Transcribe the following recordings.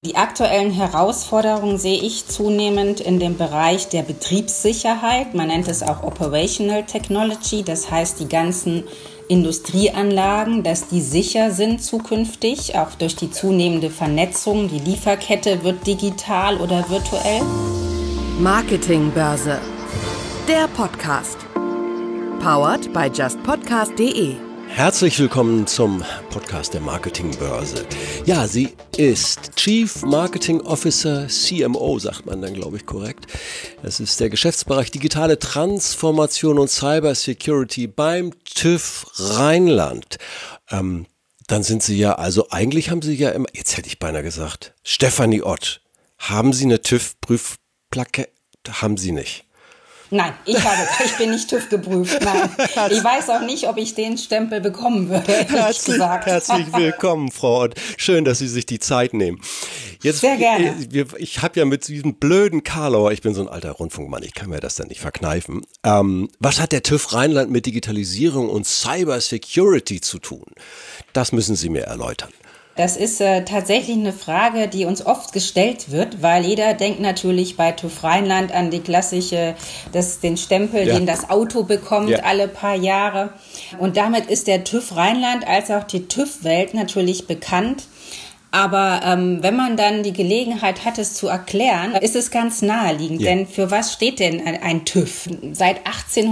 Die aktuellen Herausforderungen sehe ich zunehmend in dem Bereich der Betriebssicherheit. Man nennt es auch Operational Technology, das heißt die ganzen Industrieanlagen, dass die sicher sind zukünftig, auch durch die zunehmende Vernetzung. Die Lieferkette wird digital oder virtuell. Marketingbörse, der Podcast. Powered by justpodcast.de. Herzlich willkommen zum Podcast der Marketingbörse. Ja, sie ist Chief Marketing Officer, CMO, sagt man dann, glaube ich, korrekt. Das ist der Geschäftsbereich Digitale Transformation und Cyber Security beim TÜV Rheinland. Dann sind Sie ja, also eigentlich haben Sie ja immer, jetzt hätte ich beinahe gesagt, Stefanie Ott, haben Sie eine TÜV-Prüfplakette? Haben Sie nicht. Nein, ich bin nicht TÜV geprüft. Nein. Ich weiß auch nicht, ob ich den Stempel bekommen würde, ehrlich gesagt. Herzlich willkommen, Frau Ott. Schön, dass Sie sich die Zeit nehmen. Jetzt, sehr gerne. Ich habe ja mit diesem blöden Karlauer, ich bin so ein alter Rundfunkmann, ich kann mir das dann nicht verkneifen. Was hat der TÜV Rheinland mit Digitalisierung und Cyber Security zu tun? Das müssen Sie mir erläutern. Das ist tatsächlich eine Frage, die uns oft gestellt wird, weil jeder denkt natürlich bei TÜV Rheinland an die klassische, den Stempel, den das Auto bekommt alle paar Jahre. Und damit ist der TÜV Rheinland als auch die TÜV-Welt natürlich bekannt. Aber wenn man dann die Gelegenheit hat, es zu erklären, ist es ganz naheliegend. Denn für was steht denn ein TÜV? Seit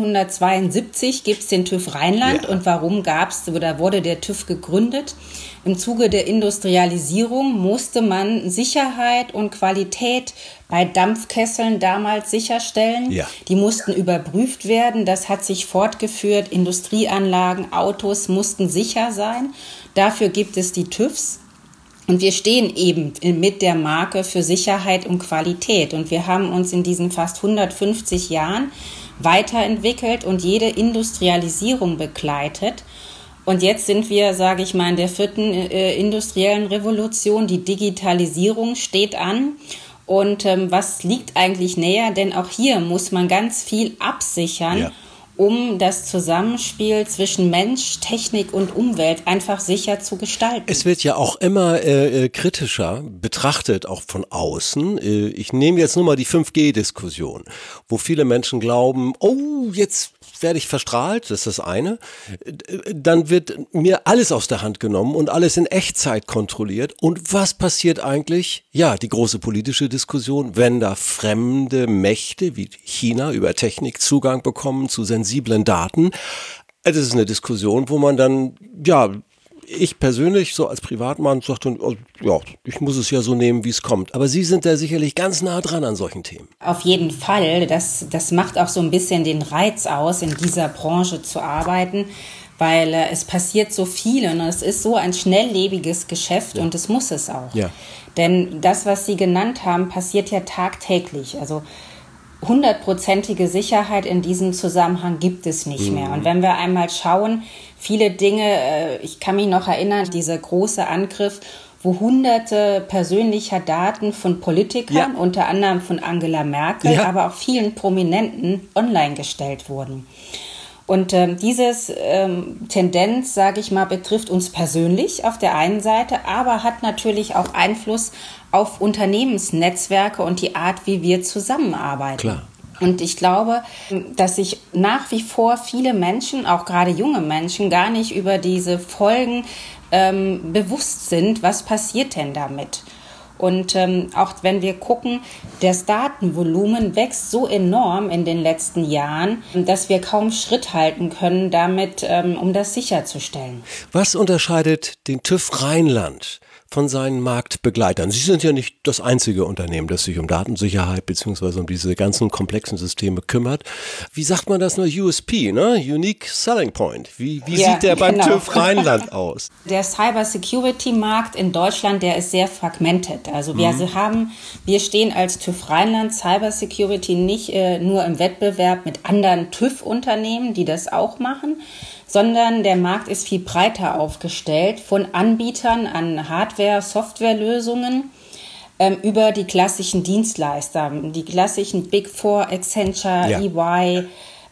1872 gibt es den TÜV Rheinland. Und warum wurde der TÜV gegründet? Im Zuge der Industrialisierung musste man Sicherheit und Qualität bei Dampfkesseln damals sicherstellen. Ja. Die mussten überprüft werden. Das hat sich fortgeführt. Industrieanlagen, Autos mussten sicher sein. Dafür gibt es die TÜVs. Und wir stehen eben mit der Marke für Sicherheit und Qualität. Und wir haben uns in diesen fast 150 Jahren weiterentwickelt und jede Industrialisierung begleitet. Und jetzt sind wir, sage ich mal, in der 4. industriellen Revolution. Die Digitalisierung steht an. Und was liegt eigentlich näher? Denn auch hier muss man ganz viel absichern, um das Zusammenspiel zwischen Mensch, Technik und Umwelt einfach sicher zu gestalten. Es wird ja auch immer kritischer betrachtet, auch von außen. Ich nehme jetzt nur mal die 5G-Diskussion, wo viele Menschen glauben, oh, jetzt werde ich verstrahlt, das ist das eine. Dann wird mir alles aus der Hand genommen und alles in Echtzeit kontrolliert. Und was passiert eigentlich? Ja, die große politische Diskussion, wenn da fremde Mächte wie China über Technik Zugang bekommen zu sensiblen Daten. Das ist eine Diskussion, wo man dann, ich persönlich so als Privatmann sagte, ich muss es ja so nehmen, wie es kommt. Aber Sie sind da sicherlich ganz nah dran an solchen Themen. Auf jeden Fall. Das macht auch so ein bisschen den Reiz aus, in dieser Branche zu arbeiten, weil es passiert so viel und es ist so ein schnelllebiges Geschäft und es muss es auch. Ja. Denn das, was Sie genannt haben, passiert ja tagtäglich. Also 100%ige Sicherheit in diesem Zusammenhang gibt es nicht mehr. Und wenn wir einmal schauen, viele Dinge, ich kann mich noch erinnern, dieser große Angriff, wo hunderte persönlicher Daten von Politikern, unter anderem von Angela Merkel, aber auch vielen Prominenten online gestellt wurden. Und dieses Tendenz, sage ich mal, betrifft uns persönlich auf der einen Seite, aber hat natürlich auch Einfluss auf Unternehmensnetzwerke und die Art, wie wir zusammenarbeiten. Klar. Und ich glaube, dass sich nach wie vor viele Menschen, auch gerade junge Menschen, gar nicht über diese Folgen bewusst sind, was passiert denn damit. Und auch wenn wir gucken, das Datenvolumen wächst so enorm in den letzten Jahren, dass wir kaum Schritt halten können damit, um das sicherzustellen. Was unterscheidet den TÜV Rheinland von seinen Marktbegleitern? Sie sind ja nicht das einzige Unternehmen, das sich um Datensicherheit bzw. um diese ganzen komplexen Systeme kümmert. Wie sagt man das nur? USP, ne? Unique Selling Point. Wie sieht der beim TÜV Rheinland aus? Der Cyber-Security-Markt in Deutschland, der ist sehr fragmented. Also wir stehen als TÜV Rheinland Cyber-Security nicht nur im Wettbewerb mit anderen TÜV-Unternehmen, die das auch machen, sondern der Markt ist viel breiter aufgestellt, von Anbietern an Hardware-, Softwarelösungen über die klassischen Dienstleister, die klassischen Big Four, Accenture, EY,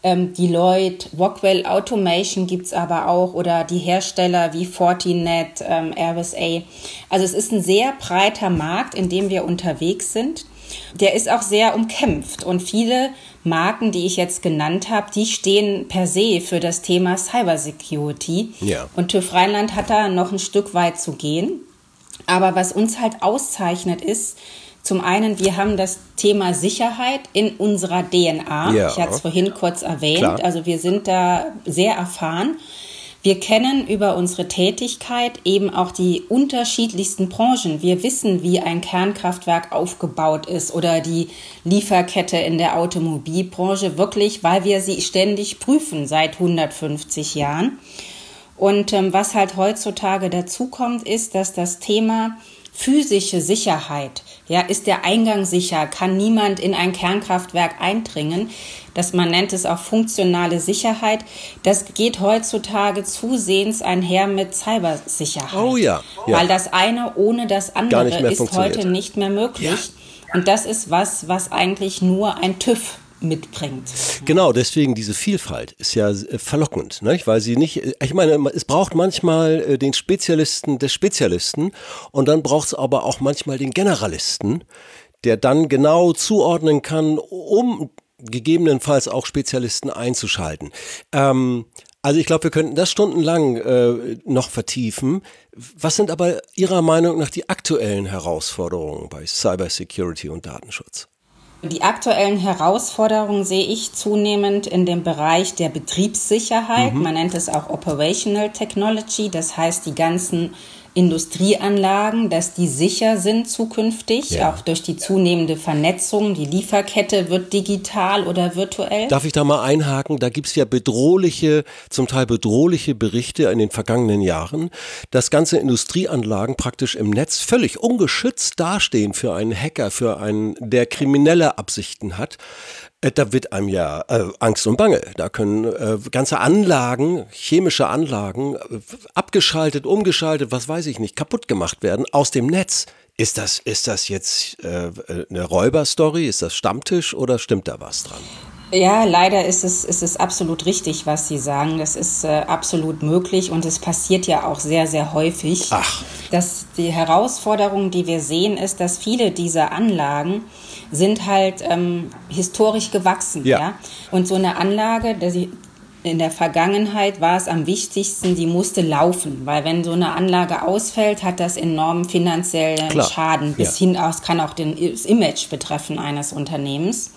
Deloitte, Rockwell Automation gibt's aber auch oder die Hersteller wie Fortinet, RSA. Also es ist ein sehr breiter Markt, in dem wir unterwegs sind. Der ist auch sehr umkämpft und viele Marken, die ich jetzt genannt habe, die stehen per se für das Thema Cybersecurity. Ja. Und TÜV Rheinland hat da noch ein Stück weit zu gehen. Aber was uns halt auszeichnet ist, zum einen, wir haben das Thema Sicherheit in unserer DNA. Ja. Ich hatte es vorhin kurz erwähnt. Klar. Also wir sind da sehr erfahren. Wir kennen über unsere Tätigkeit eben auch die unterschiedlichsten Branchen. Wir wissen, wie ein Kernkraftwerk aufgebaut ist oder die Lieferkette in der Automobilbranche wirklich, weil wir sie ständig prüfen seit 150 Jahren. Und was halt heutzutage dazu kommt, ist, dass das Thema physische Sicherheit, ja, ist der Eingang sicher, kann niemand in ein Kernkraftwerk eindringen, man nennt es auch funktionale Sicherheit, das geht heutzutage zusehends einher mit Cybersicherheit. Oh ja. Weil das eine ohne das andere ist heute nicht mehr möglich. Ja. Und das ist was eigentlich nur ein TÜV mitbringt. Genau, deswegen diese Vielfalt ist ja verlockend, nicht? Weil sie nicht, ich meine, es braucht manchmal den Spezialisten des Spezialisten und dann braucht es aber auch manchmal den Generalisten, der dann genau zuordnen kann, um gegebenenfalls auch Spezialisten einzuschalten. Also ich glaube, wir könnten das stundenlang noch vertiefen. Was sind aber Ihrer Meinung nach die aktuellen Herausforderungen bei Cybersecurity und Datenschutz? Die aktuellen Herausforderungen sehe ich zunehmend in dem Bereich der Betriebssicherheit. Man nennt es auch Operational Technology, das heißt die ganzen Industrieanlagen, dass die sicher sind zukünftig, auch durch die zunehmende Vernetzung. Die Lieferkette wird digital oder virtuell. Darf ich da mal einhaken? Da gibt's ja zum Teil bedrohliche Berichte in den vergangenen Jahren, dass ganze Industrieanlagen praktisch im Netz völlig ungeschützt dastehen für einen Hacker, für einen, der kriminelle Absichten hat. Da wird einem ja Angst und Bange. Da können ganze Anlagen, chemische Anlagen, abgeschaltet, umgeschaltet, was weiß ich nicht, kaputt gemacht werden aus dem Netz. Ist das jetzt eine Räuberstory? Ist das Stammtisch oder stimmt da was dran? Ja, leider ist es absolut richtig, was Sie sagen. Das ist absolut möglich und es passiert ja auch sehr, sehr häufig. Die Herausforderung, die wir sehen, ist, dass viele dieser Anlagen sind halt historisch gewachsen. Ja? Und so eine Anlage, in der Vergangenheit war es am wichtigsten, die musste laufen, weil wenn so eine Anlage ausfällt, hat das enormen finanziellen Schaden bis hin aus, kann auch das Image betreffen eines Unternehmens.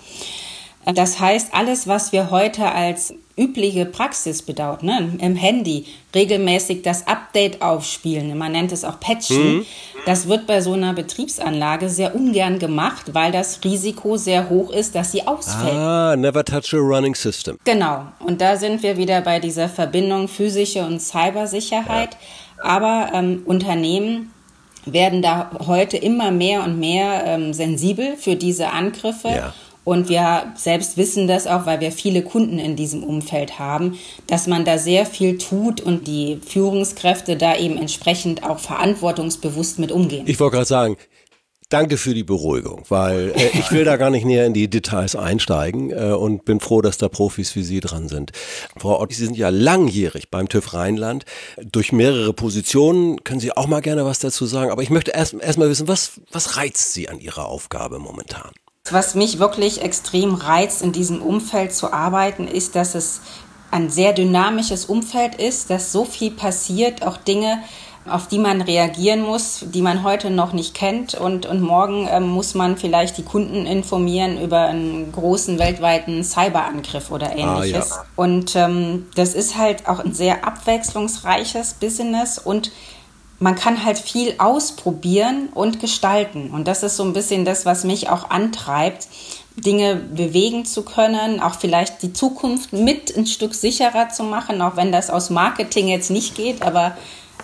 Das heißt, alles, was wir heute als übliche Praxis bedauert, im Handy regelmäßig das Update aufspielen, man nennt es auch Patchen, das wird bei so einer Betriebsanlage sehr ungern gemacht, weil das Risiko sehr hoch ist, dass sie ausfällt. Never touch a running system. Genau, und da sind wir wieder bei dieser Verbindung physische und Cybersicherheit. Ja. Aber Unternehmen werden da heute immer mehr und mehr sensibel für diese Angriffe. Ja. Und wir selbst wissen das auch, weil wir viele Kunden in diesem Umfeld haben, dass man da sehr viel tut und die Führungskräfte da eben entsprechend auch verantwortungsbewusst mit umgehen. Ich wollte gerade sagen, danke für die Beruhigung, weil ich will da gar nicht näher in die Details einsteigen und bin froh, dass da Profis wie Sie dran sind. Frau Ott, Sie sind ja langjährig beim TÜV Rheinland. Durch mehrere Positionen können Sie auch mal gerne was dazu sagen. Aber ich möchte erst mal wissen, was reizt Sie an Ihrer Aufgabe momentan? Was mich wirklich extrem reizt, in diesem Umfeld zu arbeiten, ist, dass es ein sehr dynamisches Umfeld ist, dass so viel passiert, auch Dinge, auf die man reagieren muss, die man heute noch nicht kennt. Und morgen muss man vielleicht die Kunden informieren über einen großen weltweiten Cyberangriff oder Ähnliches. Ja. Und das ist halt auch ein sehr abwechslungsreiches Business und man kann halt viel ausprobieren und gestalten. Und das ist so ein bisschen das, was mich auch antreibt, Dinge bewegen zu können, auch vielleicht die Zukunft mit ein Stück sicherer zu machen, auch wenn das aus Marketing jetzt nicht geht, aber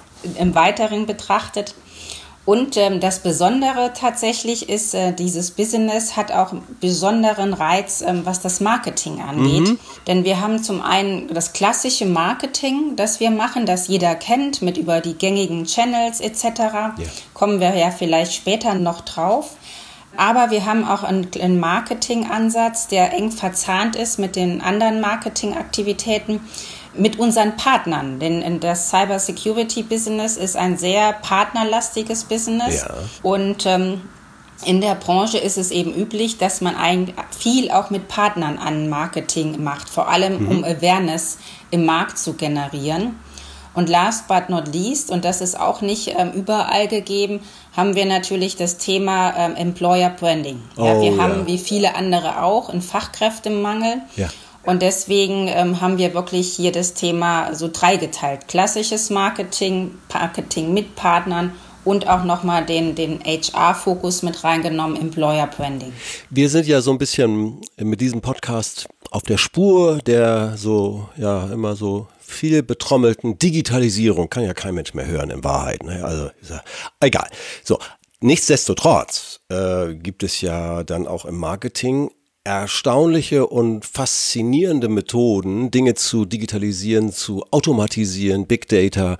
im Weiteren betrachtet. Und das Besondere tatsächlich ist, dieses Business hat auch einen besonderen Reiz, was das Marketing angeht. Denn wir haben zum einen das klassische Marketing, das wir machen, das jeder kennt, mit über die gängigen Channels etc. Ja. Kommen wir ja vielleicht später noch drauf. Aber wir haben auch einen Marketingansatz, der eng verzahnt ist mit den anderen Marketingaktivitäten, mit unseren Partnern. Denn das Cyber-Security-Business ist ein sehr partnerlastiges Business. Ja. Und in der Branche ist es eben üblich, dass man viel auch mit Partnern an Marketing macht, vor allem um Awareness im Markt zu generieren. Und last but not least, und das ist auch nicht überall gegeben, haben wir natürlich das Thema Employer Branding. Ja, wir haben, wie viele andere auch, einen Fachkräftemangel. Ja. Und deswegen haben wir wirklich hier das Thema so dreigeteilt. Klassisches Marketing, Marketing mit Partnern und auch nochmal den HR-Fokus mit reingenommen, Employer Branding. Wir sind ja so ein bisschen mit diesem Podcast auf der Spur der so, ja, immer so viel betrommelten Digitalisierung. Kann ja kein Mensch mehr hören in Wahrheit. Ne? Also, egal. So, nichtsdestotrotz gibt es ja dann auch im Marketing erstaunliche und faszinierende Methoden, Dinge zu digitalisieren, zu automatisieren, Big Data.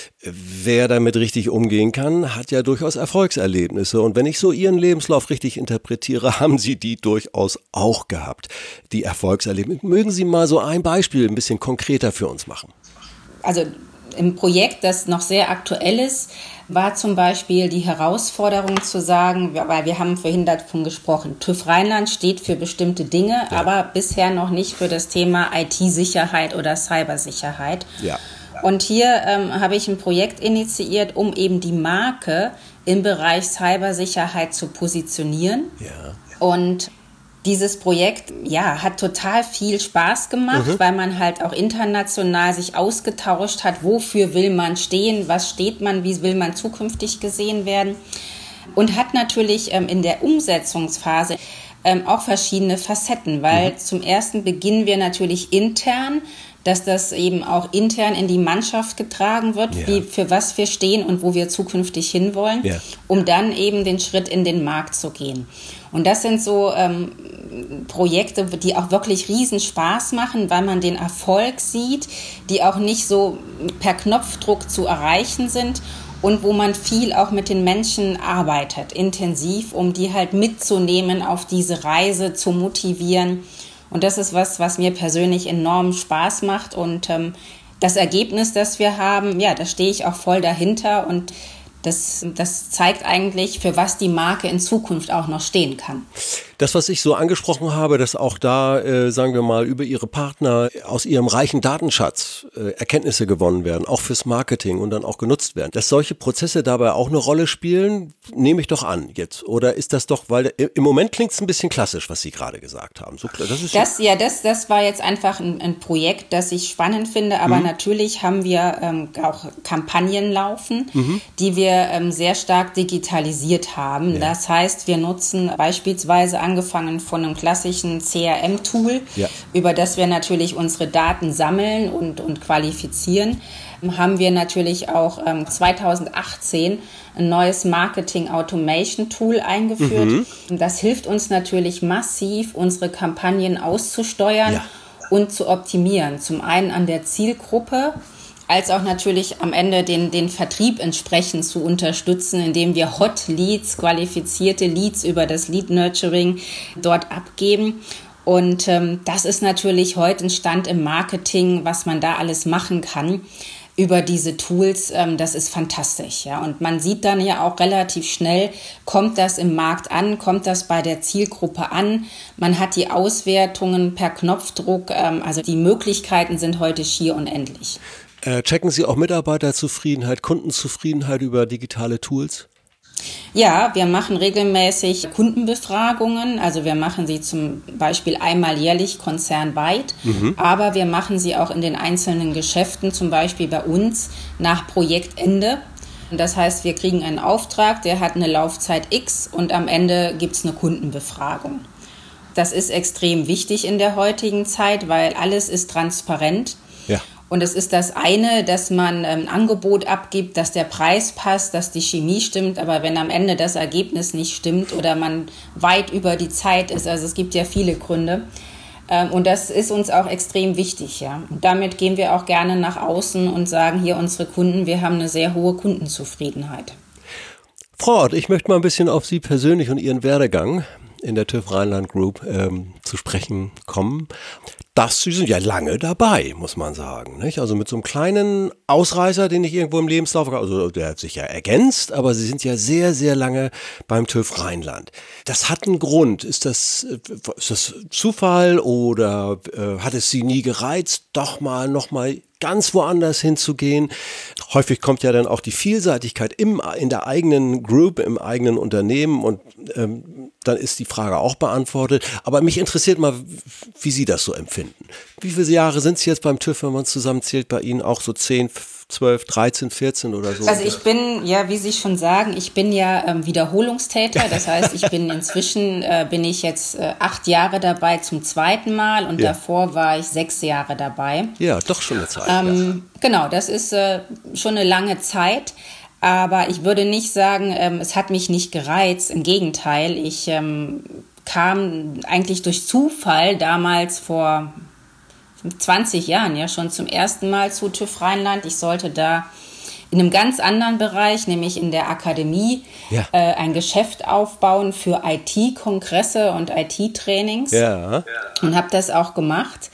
Wer damit richtig umgehen kann, hat ja durchaus Erfolgserlebnisse. Und wenn ich so Ihren Lebenslauf richtig interpretiere, haben Sie die durchaus auch gehabt, die Erfolgserlebnisse. Mögen Sie mal so ein Beispiel ein bisschen konkreter für uns machen? Also im Projekt, das noch sehr aktuell ist, war zum Beispiel die Herausforderung zu sagen, weil wir haben vorhin davon gesprochen, TÜV Rheinland steht für bestimmte Dinge, aber bisher noch nicht für das Thema IT-Sicherheit oder Cybersicherheit. Ja. Und hier habe ich ein Projekt initiiert, um eben die Marke im Bereich Cybersicherheit zu positionieren. Ja. Und dieses Projekt, hat total viel Spaß gemacht, weil man halt auch international sich ausgetauscht hat, wofür will man stehen, was steht man, wie will man zukünftig gesehen werden. Und hat natürlich in der Umsetzungsphase auch verschiedene Facetten, weil zum ersten beginnen wir natürlich intern, dass das eben auch intern in die Mannschaft getragen wird, für was wir stehen und wo wir zukünftig hinwollen, um dann eben den Schritt in den Markt zu gehen. Und das sind so Projekte, die auch wirklich riesen Spaß machen, weil man den Erfolg sieht, die auch nicht so per Knopfdruck zu erreichen sind und wo man viel auch mit den Menschen arbeitet, intensiv, um die halt mitzunehmen auf diese Reise, zu motivieren. Und das ist was mir persönlich enorm Spaß macht. Und das Ergebnis, das wir haben, da stehe ich auch voll dahinter. Und das zeigt eigentlich, für was die Marke in Zukunft auch noch stehen kann. Das, was ich so angesprochen habe, dass auch da, sagen wir mal, über Ihre Partner aus Ihrem reichen Datenschatz Erkenntnisse gewonnen werden, auch fürs Marketing und dann auch genutzt werden. Dass solche Prozesse dabei auch eine Rolle spielen, nehme ich doch an jetzt. Oder ist das doch, weil im Moment klingt es ein bisschen klassisch, was Sie gerade gesagt haben. So, das war jetzt einfach ein Projekt, das ich spannend finde, aber natürlich haben wir auch Kampagnen laufen, die wir sehr stark digitalisiert haben. Ja. Das heißt, wir nutzen beispielsweise angefangen von einem klassischen CRM-Tool, über das wir natürlich unsere Daten sammeln und qualifizieren, haben wir natürlich auch 2018 ein neues Marketing-Automation-Tool eingeführt. Das hilft uns natürlich massiv, unsere Kampagnen auszusteuern und zu optimieren. Zum einen an der Zielgruppe, als auch natürlich am Ende den Vertrieb entsprechend zu unterstützen, indem wir Hot Leads, qualifizierte Leads über das Lead Nurturing dort abgeben. Und das ist natürlich heute ein Stand im Marketing, was man da alles machen kann über diese Tools. Das ist fantastisch. Ja. Und man sieht dann ja auch relativ schnell, kommt das im Markt an, kommt das bei der Zielgruppe an. Man hat die Auswertungen per Knopfdruck. Also die Möglichkeiten sind heute schier unendlich. Checken Sie auch Mitarbeiterzufriedenheit, Kundenzufriedenheit über digitale Tools? Ja, wir machen regelmäßig Kundenbefragungen. Also wir machen sie zum Beispiel einmal jährlich konzernweit, aber wir machen sie auch in den einzelnen Geschäften, zum Beispiel bei uns nach Projektende. Das heißt, wir kriegen einen Auftrag, der hat eine Laufzeit X und am Ende gibt es eine Kundenbefragung. Das ist extrem wichtig in der heutigen Zeit, weil alles ist transparent. Ja. Und es ist das eine, dass man ein Angebot abgibt, dass der Preis passt, dass die Chemie stimmt. Aber wenn am Ende das Ergebnis nicht stimmt oder man weit über die Zeit ist, also es gibt ja viele Gründe. Und das ist uns auch extrem wichtig. Ja. Und damit gehen wir auch gerne nach außen und sagen hier unsere Kunden, wir haben eine sehr hohe Kundenzufriedenheit. Frau Ott, ich möchte mal ein bisschen auf Sie persönlich und Ihren Werdegang in der TÜV Rheinland Group zu sprechen kommen. Sie sind ja lange dabei, muss man sagen, nicht? Also mit so einem kleinen Ausreißer, den ich irgendwo im Lebenslauf, also der hat sich ja ergänzt, aber Sie sind ja sehr, sehr lange beim TÜV Rheinland. Das hat einen Grund. Ist das Zufall oder hat es Sie nie gereizt, doch mal nochmal ganz woanders hinzugehen? Häufig kommt ja dann auch die Vielseitigkeit in der eigenen Group, im eigenen Unternehmen und dann ist die Frage auch beantwortet. Aber mich interessiert mal, wie Sie das so empfinden. Wie viele Jahre sind Sie jetzt beim TÜV, wenn man es zusammenzählt, bei Ihnen auch so 10, 12, 13, 14 oder so? Also ich bin, ja, wie Sie schon sagen, ich bin ja Wiederholungstäter. Das heißt, ich bin inzwischen, bin ich jetzt 8 Jahre dabei zum zweiten Mal und davor war ich 6 Jahre dabei. Ja, doch schon eine Zeit. Genau, das ist schon eine lange Zeit. Aber ich würde nicht sagen, es hat mich nicht gereizt. Im Gegenteil, ich kam eigentlich durch Zufall damals vor 20 Jahren ja schon zum ersten Mal zu TÜV Rheinland. Ich sollte da in einem ganz anderen Bereich, nämlich in der Akademie, ein Geschäft aufbauen für IT-Kongresse und IT-Trainings. Ja. Und habe das auch gemacht.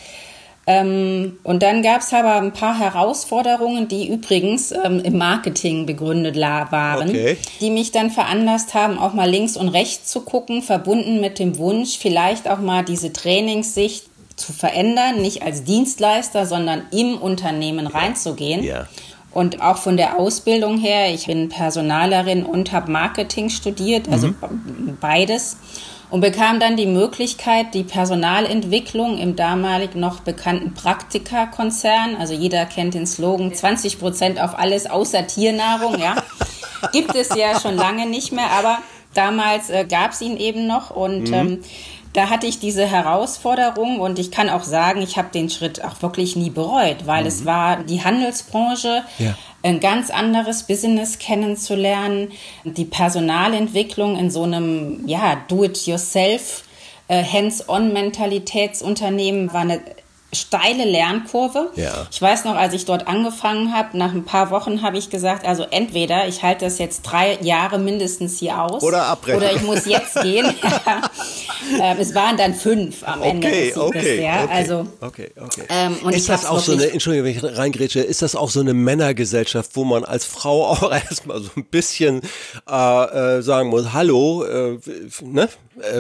Und dann gab es aber ein paar Herausforderungen, die übrigens im Marketing begründet waren, die mich dann veranlasst haben, auch mal links und rechts zu gucken, verbunden mit dem Wunsch, vielleicht auch mal diese Trainingssicht zu verändern, nicht als Dienstleister, sondern im Unternehmen reinzugehen. Ja. Und auch von der Ausbildung her, ich bin Personalerin und habe Marketing studiert, also beides. Und bekam dann die Möglichkeit, die Personalentwicklung im damalig noch bekannten Praktika-Konzern, also jeder kennt den Slogan, 20% auf alles außer Tiernahrung, ja, gibt es ja schon lange nicht mehr, aber damals gab es ihn eben noch und da hatte ich diese Herausforderung und ich kann auch sagen, ich habe den Schritt auch wirklich nie bereut, weil es war die Handelsbranche, ein ganz anderes Business kennenzulernen, die Personalentwicklung in so einem Do-it-yourself, Hands-on-Mentalitätsunternehmen war eine steile Lernkurve. Ja. Ich weiß noch, als ich dort angefangen habe, nach ein paar Wochen habe ich gesagt, also entweder ich halte das jetzt 3 Jahre mindestens hier aus oder abbrechen. Oder ich muss jetzt gehen. Es waren dann 5 am Ende des Sieges. Also, und ist das auch so eine, Entschuldigung, wenn ich reingrätsche, ist das auch so eine Männergesellschaft, wo man als Frau auch erstmal so ein bisschen sagen muss, hallo, ne?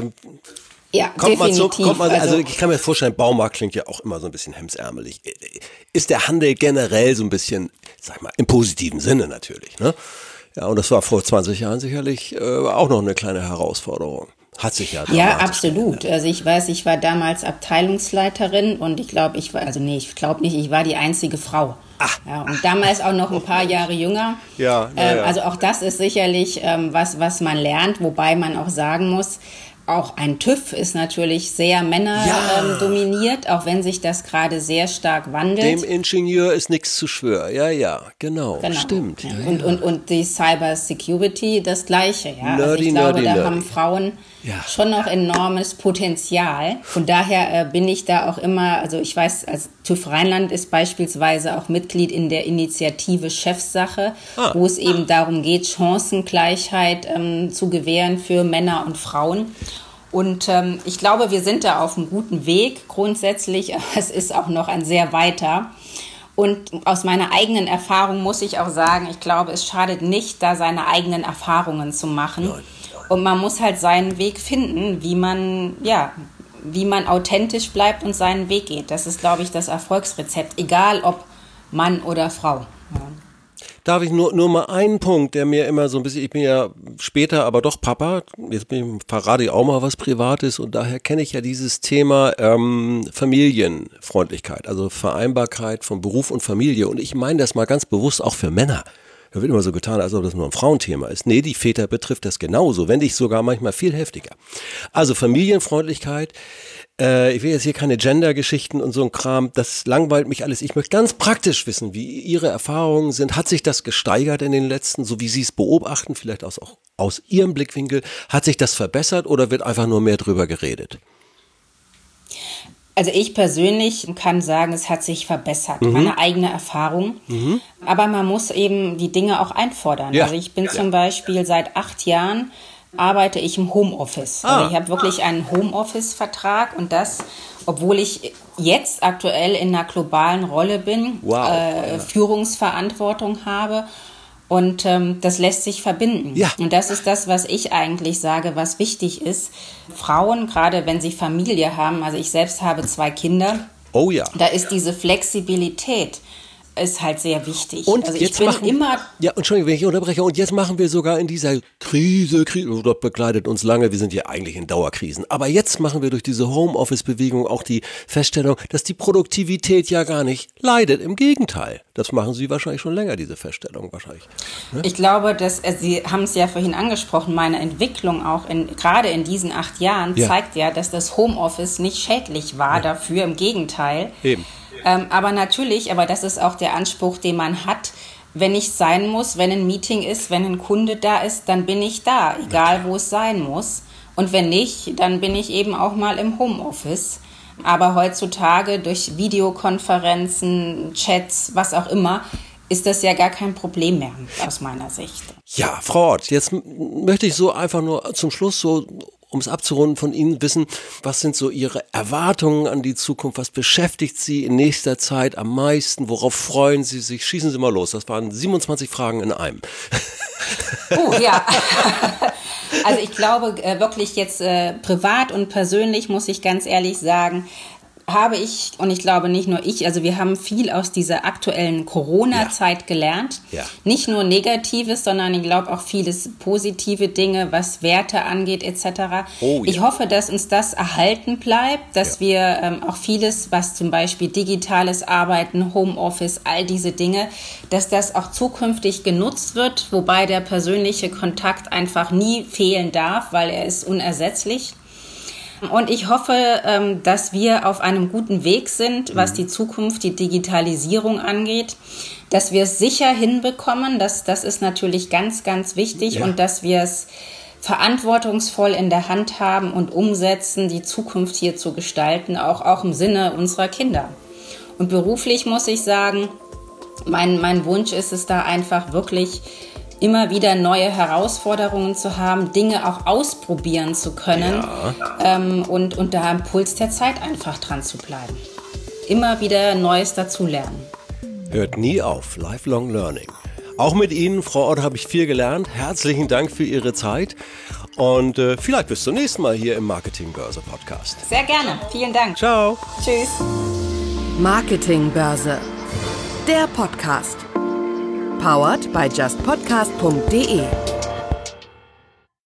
Ja, definitiv. Also ich kann mir vorstellen, Baumarkt klingt ja auch immer so ein bisschen hemsärmelig. Ist der Handel generell so ein bisschen, sag mal, im positiven Sinne natürlich, ne? Ja, und das war vor 20 Jahren sicherlich auch noch eine kleine Herausforderung. Hat sich ja Ja, absolut. Also ich weiß, ich war damals Abteilungsleiterin und ich glaube, ich war die einzige Frau. Ja, und damals auch noch ein paar Jahre jünger. Also auch das ist sicherlich was man lernt, wobei man auch sagen muss, auch ein TÜV ist natürlich sehr männerdominiert, auch wenn sich das gerade sehr stark wandelt. Dem Ingenieur ist nichts zu schwören. Ja, genau. Stimmt. Ja. Und die Cyber Security das Gleiche. Ja? Also ich glaube, da haben Frauen schon noch enormes Potenzial. Von daher bin ich da auch immer, also ich weiß, als TÜV Rheinland ist beispielsweise auch Mitglied in der Initiative Chefsache, wo es eben darum geht, Chancengleichheit zu gewähren für Männer und Frauen. Und ich glaube, wir sind da auf einem guten Weg grundsätzlich, aber es ist auch noch ein sehr weiter. Und aus meiner eigenen Erfahrung muss ich auch sagen, ich glaube, es schadet nicht, da seine eigenen Erfahrungen zu machen. Und man muss halt seinen Weg finden, wie man authentisch bleibt und seinen Weg geht. Das ist, glaube ich, das Erfolgsrezept, egal ob Mann oder Frau. Ja. Darf ich nur mal einen Punkt, der mir immer so ein bisschen, ich bin ja später aber doch Papa, jetzt verrate ich auch mal was Privates und daher kenne ich ja dieses Thema Familienfreundlichkeit, also Vereinbarkeit von Beruf und Familie und ich meine das mal ganz bewusst auch für Männer. Da wird immer so getan, als ob das nur ein Frauenthema ist. Nee, die Väter betrifft das genauso, wenn nicht sogar manchmal viel heftiger. Also Familienfreundlichkeit, ich will jetzt hier keine Gender-Geschichten und so ein Kram, das langweilt mich alles. Ich möchte ganz praktisch wissen, wie Ihre Erfahrungen sind. Hat sich das gesteigert in den letzten, so wie Sie es beobachten, vielleicht auch aus Ihrem Blickwinkel? Hat sich das verbessert oder wird einfach nur mehr drüber geredet? Also ich persönlich kann sagen, es hat sich verbessert, meine eigene Erfahrung. Aber man muss eben die Dinge auch einfordern. Ja. Also ich bin zum Beispiel seit 8 Jahren arbeite ich im Homeoffice. Also ich habe wirklich einen Homeoffice-Vertrag und das, obwohl ich jetzt aktuell in einer globalen Rolle bin, Führungsverantwortung habe. Und das lässt sich verbinden. Ja. Und das ist das, was ich eigentlich sage, was wichtig ist. Frauen, gerade wenn sie Familie haben, also ich selbst habe 2 Kinder, da ist diese Flexibilität ist halt sehr wichtig. Und also jetzt Entschuldigung, wenn ich unterbreche. Und jetzt machen wir sogar in dieser Krise, das begleitet uns lange, wir sind ja eigentlich in Dauerkrisen. Aber jetzt machen wir durch diese Homeoffice-Bewegung auch die Feststellung, dass die Produktivität ja gar nicht leidet. Im Gegenteil. Das machen Sie wahrscheinlich schon länger, diese Feststellung wahrscheinlich. Ne? Ich glaube, dass Sie haben es ja vorhin angesprochen, meine Entwicklung auch gerade in diesen 8 Jahren zeigt ja, dass das Homeoffice nicht schädlich war dafür, im Gegenteil. Eben. Aber natürlich, das ist auch der Anspruch, den man hat, wenn ich sein muss, wenn ein Meeting ist, wenn ein Kunde da ist, dann bin ich da, egal wo es sein muss. Und wenn nicht, dann bin ich eben auch mal im Homeoffice. Aber heutzutage durch Videokonferenzen, Chats, was auch immer, ist das ja gar kein Problem mehr aus meiner Sicht. Ja, Frau Ott, jetzt möchte ich so einfach nur zum Schluss um es abzurunden, von Ihnen wissen, was sind so Ihre Erwartungen an die Zukunft? Was beschäftigt Sie in nächster Zeit am meisten? Worauf freuen Sie sich? Schießen Sie mal los. Das waren 27 Fragen in einem. Ja. Also ich glaube wirklich jetzt privat und persönlich, muss ich ganz ehrlich sagen, habe ich, und ich glaube nicht nur ich, also wir haben viel aus dieser aktuellen Corona-Zeit gelernt. Ja. Nicht nur Negatives, sondern ich glaube auch vieles positive Dinge, was Werte angeht etc. Ich hoffe, dass uns das erhalten bleibt, dass wir auch vieles, was zum Beispiel digitales Arbeiten, Homeoffice, all diese Dinge, dass das auch zukünftig genutzt wird, wobei der persönliche Kontakt einfach nie fehlen darf, weil er ist unersetzlich. Und ich hoffe, dass wir auf einem guten Weg sind, was die Zukunft, die Digitalisierung angeht, dass wir es sicher hinbekommen, das ist natürlich ganz, ganz wichtig und dass wir es verantwortungsvoll in der Hand haben und umsetzen, die Zukunft hier zu gestalten, auch im Sinne unserer Kinder. Und beruflich muss ich sagen, mein Wunsch ist es da einfach wirklich, immer wieder neue Herausforderungen zu haben, Dinge auch ausprobieren zu können und da am Puls der Zeit einfach dran zu bleiben. Immer wieder Neues dazulernen. Hört nie auf, Lifelong Learning. Auch mit Ihnen, Frau Ott, habe ich viel gelernt. Herzlichen Dank für Ihre Zeit und vielleicht bis zum nächsten Mal hier im Marketingbörse Podcast. Sehr gerne, vielen Dank. Ciao. Tschüss. Marketingbörse, der Podcast. Powered by justpodcast.de